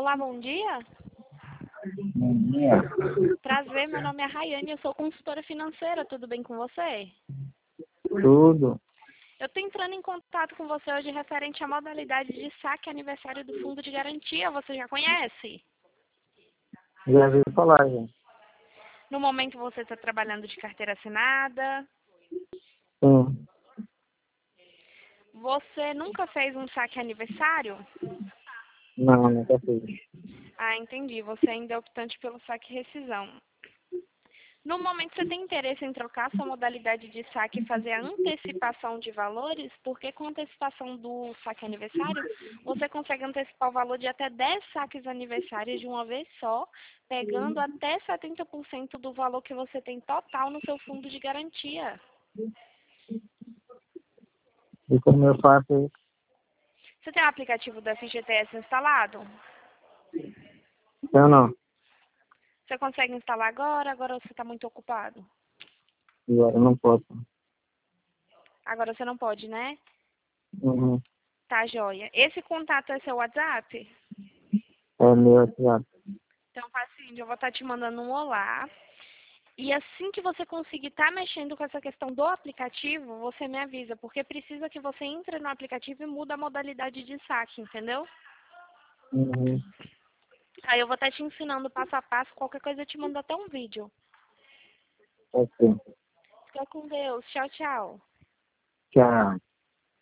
Olá, bom dia. Bom dia. Prazer, meu nome é Rayane, eu sou consultora financeira, tudo bem com você? Tudo. Eu estou entrando em contato com você hoje referente à modalidade de saque aniversário do Fundo de Garantia, você já conhece? Já ouvi falar, já. No momento você está trabalhando de carteira assinada, Sim. você nunca fez um saque aniversário? Não, nunca fiz. Ah, entendi, você ainda é optante pelo saque rescisão. No momento, você tem interesse em trocar sua modalidade de saque e fazer a antecipação de valores? Porque com a antecipação do saque aniversário, você consegue antecipar o valor de até 10 saques aniversários de uma vez só, pegando até 70% do valor que você tem total no seu fundo de garantia. E como eu faço isso? Você tem o aplicativo da FGTS instalado? Eu não. Você consegue instalar agora? Agora você está muito ocupado? Agora eu não posso. Agora você não pode, né? Uhum. Tá, joia. Esse contato é seu WhatsApp? É meu WhatsApp. Então, faz o seguinte, eu vou estar te mandando um olá. E assim que você conseguir estar mexendo com essa questão do aplicativo, você me avisa, porque precisa que você entre no aplicativo e muda a modalidade de saque, entendeu? Uhum. Aí eu vou estar te ensinando passo a passo, qualquer coisa eu te mando até um vídeo. Ok. Fica com Deus. Tchau, tchau. Tchau.